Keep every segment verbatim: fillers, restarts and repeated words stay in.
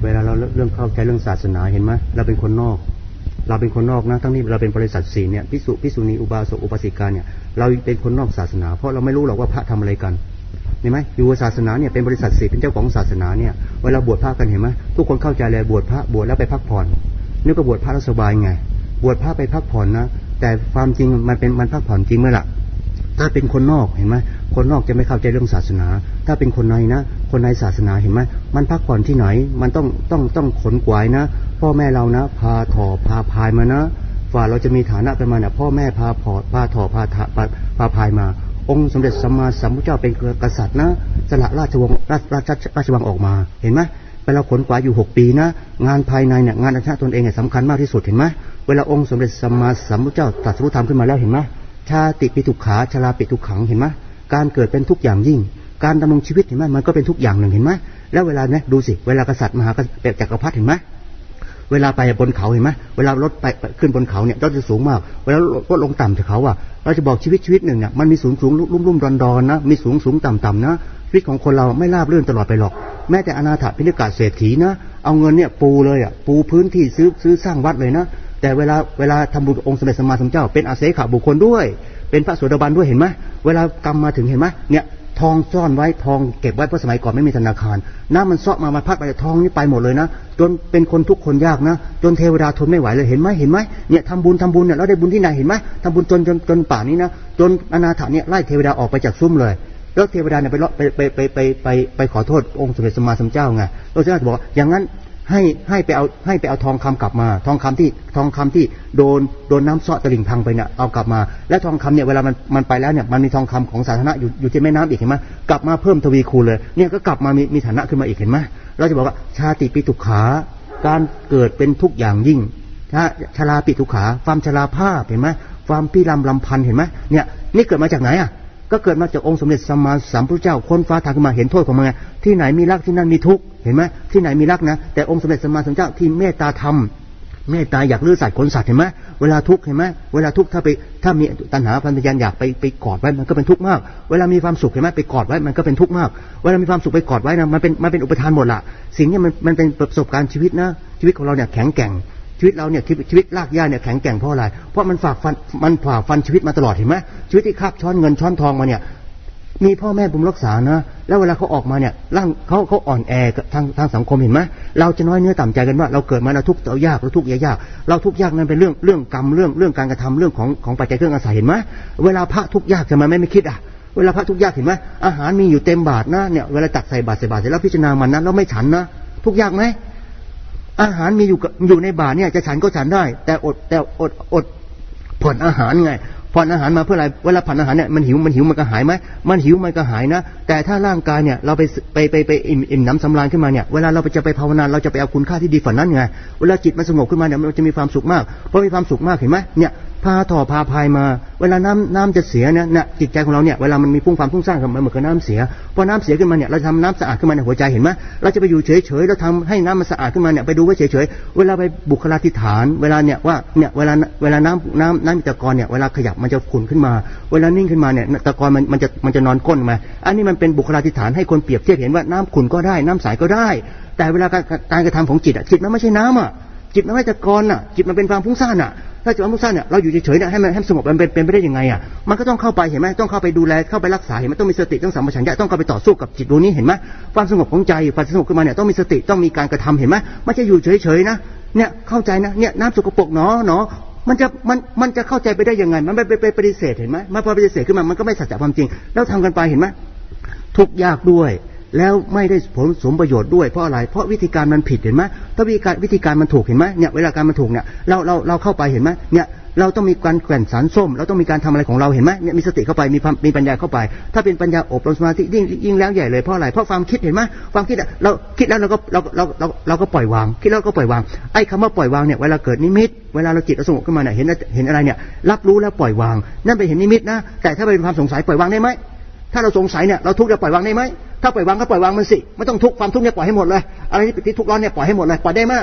เวลาเราเรื่องเข้าใจเรื่องศาสนาเห็นไหมเราเป็นคนนอกเราเป็นคนนอกนะทั้งนี้เราเป็นบริษัทศีลเนี่ยภิกษุภิกษุณีอุบาสกอุบาสิกาเนี่ยเราเป็นคนนอกศาสนาเพราะเราไม่รู้หรอกว่าพระทำอะไรกันเห็นไหมอยู่ศาสนาเนี่ยเป็นบริษัทศีลเป็นเจ้าของศาสนาเนี่ยเวลาบวชพระกันเห็นไหมทุกคนเข้าใจเลยบวชพระบวชแล้วไปพักผ่อนนี่ก็บวชพระแล้วสบายไงบวชพระไปพักผ่อนนะแต่ความจริงมันเป็นมันพักผ่อนจริงไหมล่ะถ้าเป็นคนนอกเห็นไหมคนนอกจะไม่เข้าใจเรื่องศาสนาถ้าเป็นคนในนะคนในศาสนาเห็นไหมมันพักผ่อนที่ไหนมันต้องต้องต้องขนกวายนะพ่อแม่เรานะพาถอพาพายมานะฝ่าเราจะมีฐานะเป็นมาเนี่ยพ่อแม่พาพอพาถอพาพาพาพายมาองค์สมเด็จสัมมาสัมพุทธเจ้าเป็นกษัตริย์นะสละราชวงศ์ราชราชราชวังออกมาเห็นไหมเวลาขนกวายอยู่หกปีนะงานภายในเนี่ยงานอาชาตนเองเนี่ยสำคัญมากที่สุดเห็นไหมเวลาองค์สมเด็จสัมมาสัมพุทธเจ้าตรัสรู้ธรรมขึ้นมาแล้วเห็นไหมชาติปิทุกขาชราปิทุกขังเห็นไหมการเกิดเป็นทุกอย่างยิ่งการดำรงชีวิตเห็นไหมมันก็เป็นทุกอย่างหนึ่งเห็นไหมแล้วเวลาเนี่ยดูสิเวลากษัตริย์มหากษัตริย์จักรพรรดิเห็นไหมเวลาไปบนเขาเห็นไหมเวลารถไปขึ้นบนเขาเนี่ยยอดจะสูงมากเวลารถลงต่ำจากเขาอ่ะเราจะบอกชีวิตชีวิตหนึ่งเนี่ยมันมีสูงสูงลุ่มลุ่มดอนดอนนะมีสูงสูงต่ำต่ำนะชีวิตของคนเราไม่ราบรื่นตลอดไปหรอกแม้แต่อนาถปิณกเศรษฐีนะเอาเงินเนี่ยปูเลยอ่ะปูพื้นที่ซื้อซื้อสร้างวัดเลยนะแต่เวลาเวลาทำบุญองค์สมเด็จสัมมาสัมพุทธเจ้าเป็นอาเสขบุคคลด้วยเป็นพระโสดาบันด้วยเห็นไหมเวลากรรมมาถึงเห็นไหมเนี่ยทองซ่อนไว้ทองเก็บไว้เพราะสมัยก่อนไม่มีธนาคารน้ำมันเซาะมามาพัดไปทองนี่ไปหมดเลยนะจนเป็นคนทุกคนยากนะจนเทวดาทนไม่ไหวเลยเห็นไหมเห็นไหมเนี่ยทำบุญทำบุญเนี่ยเราได้บุญที่ไหนเห็นไหมทำบุญจนจนจนป่านนี้นะจนอนาถาเนี่ยไล่เทวดาออกไปจากซุ้มเลยแล้วเทวดาเนี่ยไปไปไปไปไปไปไปขอโทษองค์สมเด็จสัมมาสัมพุทธเจ้าไงพระเจ้าบอกอย่างนั้นให้ให้ไปเอาให้ไปเอาทองคำกลับมาทองคำที่ทองคำที่โดนโดนน้ำเซาะตะลิ่งพังไปเนี่ยเอากลับมาและทองคำเนี่ยเวลามันมันไปแล้วเนี่ยมันมีทองคำของสาธารณะอยู่อยู่ที่แม่น้ำอีกเห็นไหมกลับมาเพิ่มทวีคูณเลยเนี่ยก็กลับมามีมีฐานะขึ้นมาอีกเห็นไหมเราจะบอกว่าชาติปิทุกขาการเกิดเป็นทุกอย่างยิ่งถ้าชราปิทุกขาความชราภาพเห็นไหมความพิรำลำพันเห็นไหมเนี่ยนี่เกิดมาจากไหนอ่ะก็เกิดมาจากองค์สมเด็จสัมมาสัมพุทธเจ้าค้นฟ้าทางขึ้นมาเห็นโทษของมันไงที่ไหนมีรักที่นั่นมีทุกข์เห็นไหมที่ไหนมีรักนะแต่องค์สมเด็จสัมมาสัมพุทธเจ้าที่เมตตาธรรมเมตตาอยากลื้อสัตว์ขนสัตว์เห็นไหมเวลาทุกข์เห็นไหมเวลาทุกข์ถ้าไปถ้ามีตัณหาพันธญาณอยากไปไปกอดไว้มันก็เป็นทุกข์มากเวลามีความสุขเห็นไหมไปกอดไว้มันก็เป็นทุกข์มากเวลามีความสุขไปกอดไว้นะมันเป็นมันเป็นอุปทานหมดละสิ่งนี้มันมันเป็นประสบการณ์ชีวิตนะชีวิตของเราเนี่ยแข็งแกร่งชีวิตเราเนี่ยชีวิตลากย่าเนี่ยแข็งแกร่งเพราะอะไรเพราะมันฝากฟันมันฝ่าฟันชีวิตมาตลอดเห็นไหมชีวิตที่คาบช้อนเงินช้อนทองมาเนี่ยมีพ่อแม่บุญรักษานะแล้วเวลาเขาออกมาเนี่ยร่างเขาเขาอ่อนแอทางทางสังคมเห็นไหมเราจะน้อยเนื้อต่ำใจกันว่าเราเกิดมาเราทุกข์เรายากเราทุกข์ยากเราทุกข์ยากนั้นเป็นเรื่องเรื่องกรรมเรื่องเรื่องการกระทำเรื่องของของปัจจัยเครื่องอาศัยเห็นไหมเวลาพระทุกข์ยากจะมาไม่ไม่คิดอ่ะเวลาพระทุกข์ยากเห็นไหมอาหารมีอยู่เต็มบาทนะเนี่ยเวลาตักใส่บาตรใส่บาตรเสร็จแล้วพิจารณามันนั้นแล้วไม่ฉันนะทุกข์ยากไหมอาหารมีอยู่อยู่ในบาตรเนี่ยจะฉันก็ฉันได้แต่อดแต่อดอดผ่อนอาหารไงผ่อนอาหารมาเพื่ออะไรเวลาผ่อนอาหารเนี่ยมันหิวมันหิวมันก็หายไหมมันหิวมันก็หายนะแต่ถ้าร่างกายเนี่ยเราไปไปไปไปอิ่มอิ่มน้ำสำราญขึ้นมาเนี่ยเวลาเราจะไปภาวนาเราจะไปเอาคุณค่าที่ดีฝันนั้นไงเวลาจิตมันสงบขึ้นมาเนี่ยมันจะมีความสุขมากเพราะมีความสุขมากเห็นไหมเนี่ยพาถ่อพาพายมาเวลาน้ำน้ำจะเสียเนี่ยเนี่ยจิตใจของเราเนี่ยเวลามันมีพุ่งความพุ่งสร้างมันเหมือนกับน้ำเสียพอน้ำเสียขึ้นมาเนี่ยเราทำน้ำสะอาดขึ้นมาในหัวใจเห็นไหมเราจะไปอยู่เฉยๆเราทำให้น้ำมันสะอาดขึ้นมาเนี่ยไปดูไว้เฉยๆเวลาไปบุคลาธิฐานเวลาเนี่ยว่าเนี่ยเวลาเวลาน้ำน้ำน้ำตะกอนเนี่ยเวลาขยับมันจะขุ่นขึ้นมาเวลานิ่งขึ้นมาเนี่ยตะกอนมันมันจะมันจะนอนก้นมาอันนี้มันเป็นบุคลาธิฐานให้คนเปรียบเทียบเห็นว่าน้ำขุ่นก็ได้น้ำใสก็ได้แต่เวลาการการกระทำของจิตอ่ะจิตมันไม่ใช่น้ำอ่ะจิตมันไม่ตะกอนอ่ะจิตมันเป็นความฟุ้งซ่านอ่ะถ้าจิตมันฟุ้งซ่านเนี่ยเราอยู่เฉยๆเนี่ยให้มันให้สงบมันเป็นเป็นไปได้ยังไงอ่ะมันก็ต้องเข้าไปเห็นไหมต้องเข้าไปดูแลเข้าไปรักษาเห็นไหมต้องมีสติต้องสัมปชัญญะต้องเข้าไปต่อสู้กับจิตดวงนี้เห็นไหมความสงบของใจความสงบขึ้นมาเนี่ยต้องมีสติต้องมีการกระทำเห็นไหมไม่ใช่อยู่เฉยๆนะเนี่ยเข้าใจนะเนี่ยน้ำสกปรกเนาะเนาะมันจะมันมันจะเข้าใจไปได้ยังไงมันไปไปปฏิเสธเห็นไหมมันพอปฏิเสธขึ้นมามันก็ไม่สัจจะความจริงแล้วทำกันไปเห็นไหมทุกข์ยากด้วยแล้วไม่ได้ผลสมประโยชน์ด้วยเพราะอะไรเพราะวิธีการมันผิดเห็นไหมถ้าวิธีการวิธีการมันถูกเห็นไหมเนี่ยเวลาการมันถูกเนี่ยเราเราเราเข้าไปเห็นไหมเนี่ยเราต้องมีการแกว่งสารส้มเราต้องมีการทำอะไรของเราเห็นไหมเนี่ยมีสติเข้าไปมีมีปัญญาเข้าไปถ้าเป็นปัญญาอบรมสมาธิยิ่งยิ่งแล้วใหญ่เลยเพราะอะไรเพราะความคิดเห็นไหมความคิดเราคิดแล้วเราก็เราเราเราเราก็ปล่อยวางคิดแล้วก็ปล่อยวางไอ้คำว่าปล่อยวางเนี่ยเวลาเกิดนิมิตเวลาเราจิตเราสงบขึ้นมาเนี่ยเห็นเห็นอะไรเนี่ยรับรู้แล้วปล่อยวางนั่นเป็นเห็นนิมิตนะแต่ถ้าเป็นความสงสัยปล่อยวางได้ไหมถ้าเราสงสัยเนี่ยเราทุกข์จะปล่อยวางได้ไหมถ้าปล่อยวางก็ปล่อยวางมันสิไม่ต้องทุกข์ความทุกข์เนี่ยปล่อยให้หมดเลยอะไรที่ที่ทุกข์ร้อนเนี่ยปล่อยให้หมดเลยปล่อยได้ไหม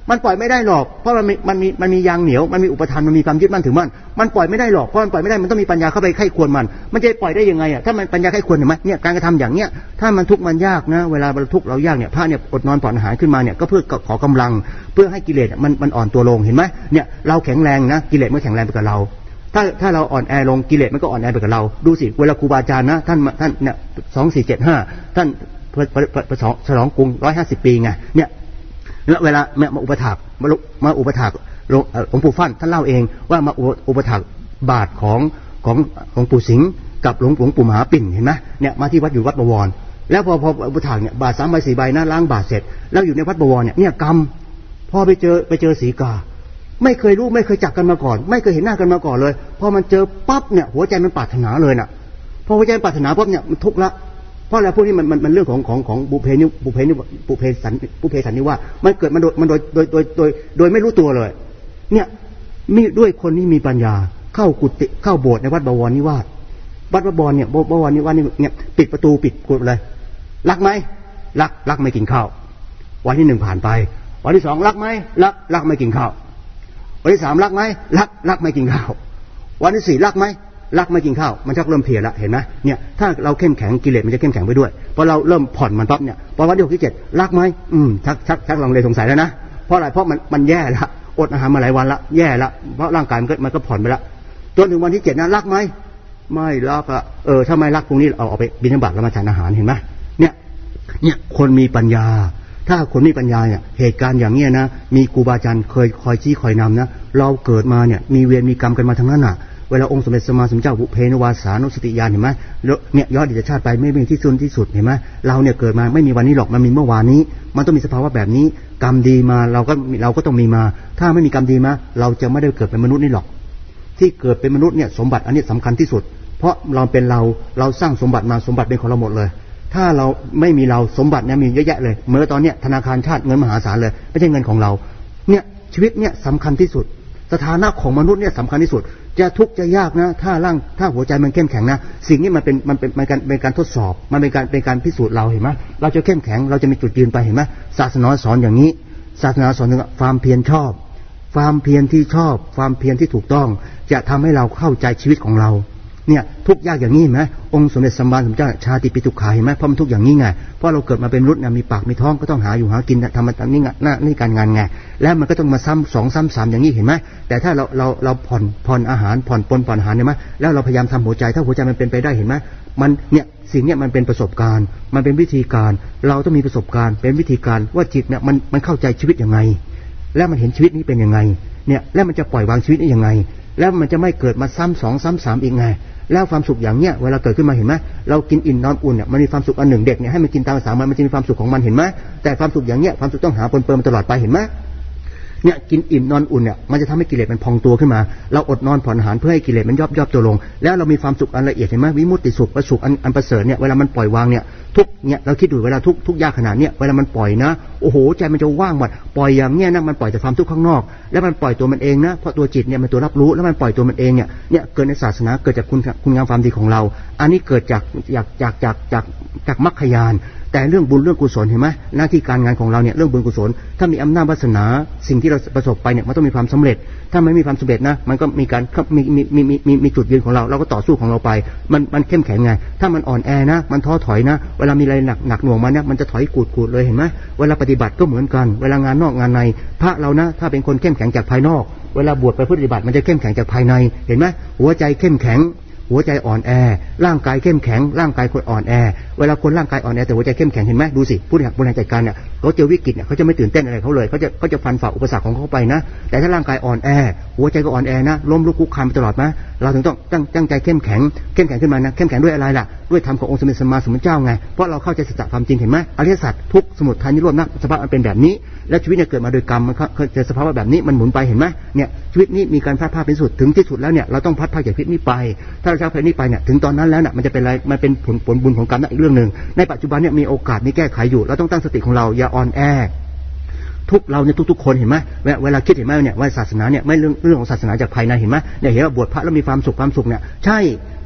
มันปล่อยไม่ได้หรอกเพราะมันมีมันมีมันมียางเหนียวมันมีอุปทานมันมีความยึดมั่นถือมั่นมันปล่อยไม่ได้หรอกเพราะมันปล่อยไม่ได้มันต้องมีปัญญาเข้าไปไข้ควรมันมันจะปล่อยได้ยังไงอ่ะถ้ามันปัญญาไข้ควรเห็นไหมเนี่ยการกระทำอย่างเนี้ยถ้ามันทุกข์มันยากนะเวลาเราทุกข์เรายากเนี่ยพระเนี่ยอดนอนผ่อนอาหารขึ้นมาเนี่ยก็เพื่อขอกำลังเพื่อให้กิเลสมันมันอ่อนตัวลงเห็นไหมเนี่ยเราแข็งแรงนะกิเลสมันแข็งแรงไปกับเราถ้าถ้าเราอ่อนแอลงกิเลสมันก็อ่อนแอไปกับเราดูสิเวลาครูบาอาจารย์นะท่านท่านเนี่ยสองสี่เจ็ดห้าท่านฉลองกรุงร้อยห้าสิบปีไงเนี่ยแล้วเวลามาอุปถากมามาอุปถากหลวงปู่ฟั่นท่านเล่าเองว่ามาอุปถากบาทของของหลวงปู่สิงห์กับหลวงหลวงปู่มหาปิ่นเห็นไหมเนี่ยมาที่วัดอยู่วัดบวรแล้วพอพออุปถากเนี่ยบาทสามใบสี่ใบนะล้างบาทเสร็จแล้วอยู่ในวัดบวรเนี่ยเนี่ยกรรมพอไปเจอไปเจอสีกาไม่เคยรู้ไม่เคยจักกันมาก่อนไม่เคยเห็นหน้ากันมาก่อนเลยพอมันเจอปั๊บเนี่ยหัวใจมันปรารถนาเลยน่ะพอหัวใจปรารถนาปั๊บเนี่ยมันทุกข์ละเพราะอะไรพวกนี้มันมันมันเรื่องของของของบุเพนิบุเพนิบุเพสันบุเพสันนิวาสมันเกิดมันโดยมันโดยโดยโดยโดยโดยไม่รู้ตัวเลยเนี่ยมีด้วยคนที่มีปัญญาเข้ากุฏิเข้าโบสถ์ในวัดบวรนิวาสวัดบวรเนี่ยบวรนิวาสนี่เนี่ยปิดประตูปิดกุฏิเลยรักไหมรักรักไม่กินข้าววันที่หนึ่งผ่านไปวันที่สองรักไหมรักรักไม่กินข้าววันที่สามรักไหมรักรักไม่กินข้าววันที่สี่รักไหมรักไม่กินข้าวมันชักเริ่มเพลียละเห็นไหมเนี่ยถ้าเราเข้มแข็งกิเลสมันจะเข้มแข็งไปด้วยพอเราเริ่มผ่อนมันปั๊บเนี่ยพอวันที่หกที่เจ็ดรักไหมอืมชักชักชักลังเลสงสัยแล้วนะเพราะอะไรเพราะมันมันแย่ละอดอาหารมาหลายวันละแย่ละเพราะร่างกายมันก็มันก็ผ่อนไปละจนถึงวันที่เจ็ดนะรักไหมไม่รักอะเออถ้าไม่รักพรุ่งนี้เอาเอาไปบิณฑบาตแล้วมาฉันอาหารเห็นไหมเนี่ยเนี่ยคนมีปัญญาถ้าคนมีปัญญาเนี่ยเหตุการณ์อย่างเงี้ยนะมีครูบาอาจารย์เคยคอยชี้คอยนำนะเราเกิดมาเนี่ยมีเวรมีกรรมกันมาทั้งนั้นน่ะเวลาองค์สมเด็จสมมาสมเจ้าบุเพนวาสานุสติญาณเห็นไหมเนี่ยย้อนอดีตชาติไปไม่มีที่สุดที่สุดเห็นไหมเราเนี่ยเกิดมาไม่มีวันนี้หรอกมันมีเมื่อวานนี้มันต้องมีสภาวะแบบนี้กรรมดีมาเราก็เราก็ต้องมีมาถ้าไม่มีกรรมดีมาเราจะไม่ได้เกิดเป็นมนุษย์นี่หรอกที่เกิดเป็นมนุษย์เนี่ยสมบัติอันนี้สำคัญที่สุดเพราะเราเป็นเราเราสร้างสมบัติมาสมบัติเป็นของเราหมดเลยถ้าเราไม่มีเราสมบัติเนี่ยมีเยอะแยะเลยเมื่อตอนเนี้ยธนาคารชาติเงินมหาศาลเลยไม่ใช่เงินของเราเนี่ยชีวิตเนี่ยสำคัญที่สุดสถานะของมนุษย์เนี่ยสำคัญที่สุดจะทุกข์จะยากนะถ้าร่างถ้าหัวใจมันเข้มแข็งนะสิ่งนี้มันเป็นมันเป็นมันการเป็นการทดสอบมันเป็นการเป็นการพิสูจน์เราเห็นไหมเราจะเข้มแข็งเราจะมีจุดยืนไปเห็นไหมศาสนาสอนอย่างนี้ศาสนาสอนถึงความเพียรชอบความเพียรที่ชอบความเพียรที่ถูกต้องจะทำให้เราเข้าใจชีวิตของเราเนี่ยทุกยากอย่างนี้เห็นไหมองค์สมเด็จสัมมาสัมพุทธเจ้าชาติปิตุกขาเห็นไหมเพราะมันทุกอย่างนี้ไงเพราะเราเกิดมาเป็นมนุษย์นะมีปากมีท้องก็ต้องหาอยู่หากินทำมันนี่งานนี่การงานไงแล้วมันก็ต้องมาซ้ำสองซ้ำสามอย่างนี้เห็นไหมแต่ถ้าเราเราเราผ่อนผ่อนอาหารผ่อนปนผ่อนอาหารเห็นไหมแล้วเราพยายามทำหัวใจถ้าหัวใจมันเป็นไปได้เห็นไหมมันเนี่ยสิ่งเนี้ยมันเป็นประสบการณ์มันเป็นวิธีการเราต้องมีประสบการณ์เป็นวิธีการว่าจิตเนี่ยมันมันเข้าใจชีวิตยังไงแล้วมันเห็นชีวิตนี้เป็นยังไงเนี่ยแล้วมันจะปล่อยวางชีวิตนี้ยังไงแล้วมันจะไม่เกิดมาซ้ำสองซ้ำสามอีกไงแล้วความสุขอย่างเนี้ยเวลาเกิดขึ้นมาเห็นไหมเรากินอิ่มนอนอุ่นเนี่ยมันมีความสุขอันหนึ่งเด็กเนี่ยให้มันกินตามภาษามันมันจะมีความสุขของมันเห็นไหมแต่ความสุขอย่างเนี้ยความสุขต้องหาปนเปื้อนตลอดไปเห็นไหมเนี่ยกินอิ่มนอนอุ่นเนี่ยมันจะทำให้กิเลสมันพองตัวขึ้นมาเราอดนอนผ่อนอาหารเพื่อให้กิเลสมันย่อๆตัวลงแล้วเรามีความสุขอันละเอียดเห็นไหมวิมุตติสุขประสุขอันอันประเสริฐเนี่ยเวลามันปล่อยวางเนี่ยทุกเนี่ยเราคิดดูเวลาทุกทุกยากขนาดเนี้ยเวลามันปล่อยนะโอ้โหใจมันจะว่างหมดปล่อยอย่างเนี้ยนะมันปล่อยแต่ความทุกข์ข้างนอกแล้วมันปล่อยตัวมันเองนะเพราะตัวจิตเนี่ยมันตัวรับรู้แล้วมันปล่อยตัวมันเองเนี่ยเนี่ยเกิดในศาสนาเกิดจากคุณคุณงามความดีของเราอันนี้เกิดจากจากจากจากจากจากมรรคญาณแต่เรื่องบุญเรื่องกุศลเห็นไหมหน้าที่การงานของเราเนี่ยเรื่องบุญกุศลถ้ามีอำนาจวาสนาสิ่งที่เราประสบไปเนี่ยมันต้องมีความสำเร็จถ้าไม่มีความสำเร็จนะมันก็มีการมีมีมีมีมีมีจุดยืนของเราเราก็ต่อสู้ของเราไปมันมันเข้มแข็งไงถ้ามันอ่อนแอนะมันท้อถอยนะเวลามีอะไรหนักหนักหน่วงมาเนี่ยมันจะถอยกูดกูดเลยเห็นไหมเวลาปฏิบัติก็เหมือนกันเวลางานนอกงานในพระเรานะถ้าเป็นคนเข้มแข็งจากภายนอกเวลาบวชไปปฏิบัติมันจะเข้มแข็งจากภายในเห็นไหมหัวใจเข้มแข็งหัวใจอ่อนแอร่างกายเข้มแข็งร่างกายคนอ่อนแอเวลาคนร่างกายอ่อนแอแต่หัวใจเข้มแข็งเห็นไหมดูสิผู้บริหารบริหารจัดการเนี่ยเขาเจอวิกฤตเนี่ยเขาจะไม่ตื่นเต้นอะไรเขาเลยเขาจะเขาจะฟันฝ่าอุปสรรคของเขาไปนะแต่ถ้าร่างกายอ่อนแอหัวใจก็อ่อนแอนะล้มลุกคลุกคลานตลอดนะเราถึงต้องตั้งตั้งใจเข้มแข็งเข้มแข็งขึ้นมานะเข้มแข็งด้วยอะไรล่ะด้วยธรรมขององค์สมเด็จสัมมาสัมพุทธเจ้าไงเพราะเราเข้าใจสัจธรรมจริงเห็นไหมอริยสัจทุกข์สมุทัยนิโรธมรรคสภาพมันเป็นแบบนี้และชีวิตเนี่ยเกิดมาโดยกรรมมันเจอสภาวะแบบนี้มันหมุนไปเห็นไหมเนี่ยชีวิตนี้มีการพัดพาเป็นสุดถึงที่สุดแล้วเนี่ยเราต้องพัดพาจากชีวิตนี้ไปถ้าเราจากชีวิตนี้ไปเนี่ยถึงตอนนั้นแล้วเนี่ยมันจะเป็นอะไรมันเป็นผลผลบุญของกรรมนั่นอีกเรื่องนึงในปัจจุบันเนี่ยมีโอกาสมีแก้ไขอยู่เราต้องตั้งสติของเราอย่าอ่อนแอทุกเราเนี่ยทุกๆคนเห็นไหมเวลาคิดเห็นไหมเนี่ยว่าศาสนาเนี่ยไม่เรื่องเรื่องของศาสนาจากภายในเห็นไหมเนี่ยเห็นว่าบวชพระแล้วมีความสุขความสุขเนี่ยใช่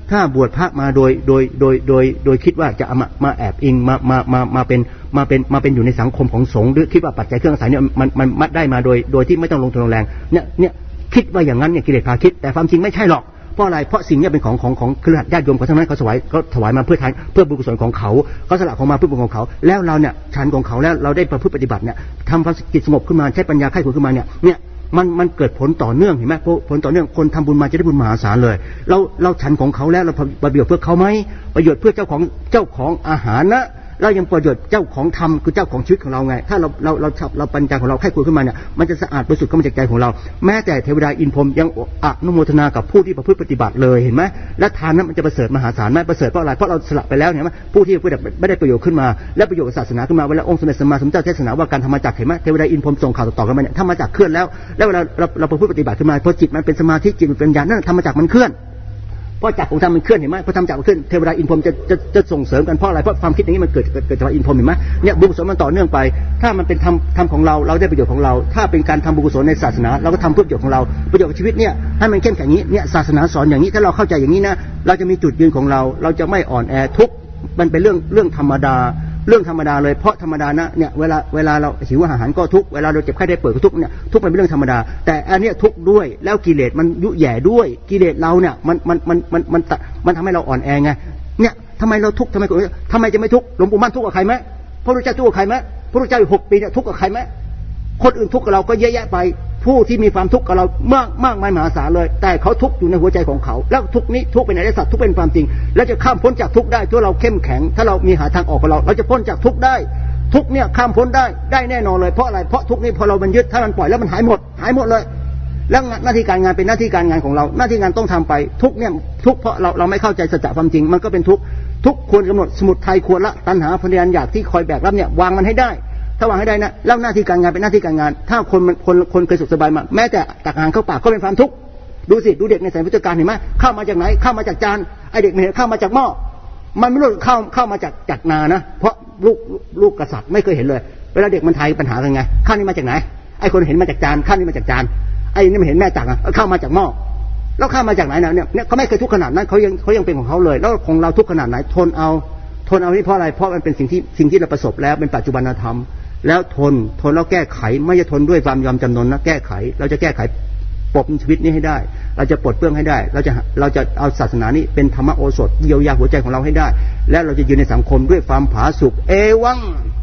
ถ้าบวชพระมาโดยโดยโดยโดยโดยคิดว่าจะมามาแอบอิงมามามามาเป็นมาเป็นมาเป็นอยู่ในสังคมของสงฆ์หรือคิดว่าปัจจัยเครื่องอาศัยเนี่ยมันมันมัดได้มาโดยโดยที่ไม่ต้องลงทุนลงแรงเนี่ยเนี่ยคิดว่าอย่างนั้นเนี่ยกิเลสพาคิดแต่ความจริงไม่ใช่หรอกเพราะอะไรเพราะสิ่งนี้เป็นของของของเครือญาติโยมเขาทั้งนั้นเขาถวายเขาถวายมาเพื่อทานเพื่อบุญกุศลของเขาเขาสละของมาเพื่อบุญของเขาแล้วเราเนี่ยฉันของเขาแล้วเราได้ประพฤติปฏิบัติเนี่ยทำความจิตสงบขึ้นมาใช้ปัญญาไข้ควรขึ้นมาเนี่ยเนี่ยมันมันเกิดผลต่อเนื่องเห็นไหมผลต่อเนื่องคนทำบุญมาจะได้บุญมหาศาลเลยเราเราฉันของเขาแล้วเราประโยชน์เพื่อเขาไหมประโยชน์เพื่อเจ้าของเจ้าของอาหารนะเรายังประโยชน์เจ้าของธรรมคือเจ้าของชีวิตของเราไงถ้าเราเราเราเราปัญญาของเราไข้ควรขึ้นมาเนี่ยมันจะสะอาดบริสุทธิ์เข้ามาจากใจของเราแม้แต่เทวดาอินพรหมยังอนุโมทนากับผู้ที่ประพฤติปฏิบัติเลยเห็นไหมและทานนั้นมันจะประเสริฐมหาศาลไหมประเสริฐเพราะอะไรเพราะเราสละไปแล้วเห็นไหมผู้ที่ไม่ได้ประโยชน์ขึ้นมาและประโยชน์ศาสนาขึ้นมาเวลาองค์สมเด็จสัมมาสัมพุทธเจ้าเทศนาว่าการธรรมจักรเห็นไหมเทวดาอินพรหมส่งข่าวต่อๆกันมาเนี่ยธรรมจักรเคลื่อนแล้วแล้วเวลาเราเราประพฤติปฏิบัติขึ้นมาพอจิตมันเป็นสมาธิจิตมันเป็นญาณนั่นธรรมจักรมันเคลื่อนเพราะจักรของธรรมมันเคลื่อนเห็นไหมพอธรรมจักรมันเคลื่อนเทวดาอินพรหมจะจะจะส่งเสริมกันเพราะอะไรเพราะความคิดอย่างนี้มันเกิดเกิดจากอินพรหมเห็นไหมเนี่ยบุญกุศลมันต่อเนื่องไปถ้ามันเป็นธรรมธรรมของเราเราได้ประโยชน์ของเราถ้าเป็นการทำบุญกุศลในศาสนาเราก็ทำเพื่อประโยชน์ของเราประโยชน์ชีวิตเนี่ยให้มันเข้มแข็งนี้เนี่ยศาสนาสอนอย่างนี้ถ้าเราเข้าใจอย่างนี้นะเราจะมีจุดยืนของเราเราจะไม่อ่อนแอทุกมันเป็นเรื่องเรื่องธรรมดาเรื่องธรรมดาเลยเพราะธรรมดานะเนี่ยเวลาเวลาเราหิวอาหารก็ทุกเวลาเราเจ็บไข้ได้ป่วยก็ทุกเนี่ยทุกมันเป็นเรื่องธรรมดาแต่อันนี้ทุกด้วยแล้วกิเลสมันยุแย่ด้วยกิเลสเราเนี่ยมันมันมันมันมันมันทำให้เราอ่อนแอไงเนี่ยทำไมเราทุกข์ทำไมทำไมจะไม่ทุกข์หลวงปู่มั่นทุกข์กับใครไหมพระพุทธเจ้าทุกข์กับใครไหมพระพุทธเจ้าอยู่หกปีเนี่ยทุกข์กับใครไหมคนอื่นทุกข์กับเราก็เยอะแยะไปผู้ที่มีความทุกข์กับเรามากมากมายมหาศาลเลยแต่เขาทุกข์อยู่ในหัวใจของเขาแล้วทุกข์นี้ทุกข์เป็นอริยสัจทุกข์เป็นความจริงแล้วจะข้ามพ้นจากทุกข์ได้ถ้าเราเข้มแข็งถ้าเรามีหาทางออกของเราเราจะพ้นจากทุกข์ได้ทุกข์เนี่ยข้ามพ้นได้ได้แน่นอนเลยเพราะอะไรเพราะทุกข์นี้พอเรามันยึดถ้ามันปล่อยแล้วมันหายหมดหายหมดเลยแล้วหน้าที่การงานเป็นหน้าที่การงานของเราหน้าที่งานต้องทำไปทุกเนี่ยทุกเพราะเราเราไม่เข้าใจสัจจะความจริงมันก็เป็นทุกข์ทุกควรกำหนดสมุทัยควรละตัณหาพยานอยากที่คอยแบกรับเนี่ยวางมันให้ได้ถ้าวางให้ได้นะแล้วหน้าที่การงานเป็นหน้าที่การงานถ้าคนมันคนคนเคยสุขสบายมาแม้แต่ตักอาหารเข้าปากก็เป็นความทุกข์ดูสิดูเด็กในสายพุทธกาลเห็นไหมเข้ามาจากไหนเข้ามาจากจานไอเด็กไม่เห็นเข้ามาจากหม้อมันไม่รู้เข้าเข้ามาจากจากนานะเพราะลูกลูกกษัตริย์ไม่เคยเห็นเลยเวลาเด็กมันทายปัญหากันไงข้าวนี้มาจากไหนไอคนเห็นมาจากจานข้าวนี้มาจากจานไอนี่มันเห็นแม่ตักอ่ะเข้ามาจากหม้อแล้วเข้ามาจากไหนนะเนี่ยเนี่ยเขาไม่เคยทุกข์ขนาดนั้นเขายังเขายังเป็นของเขาเลยแล้วของเราทุกข์ขนาดไหนทนเอาทนเอานี่เพราะอะไรเพราะมันเป็นสิ่งที่สิ่งที่เราประสบแล้วเป็นปัจจุบันธรรมแล้วทนทนแล้วแก้ไขไม่จะทนด้วยความยอมจำนนนะแก้ไขเราจะแก้ไขปลดชีวิตนี้ให้ได้เราจะปลดเปลื้องให้ได้เราจะเราจะเอาศาสนานี้เป็นธรรมโอสถเยียวยาหัวใจของเราให้ได้และเราจะยืนในสังคมด้วยความผาสุกเอวัง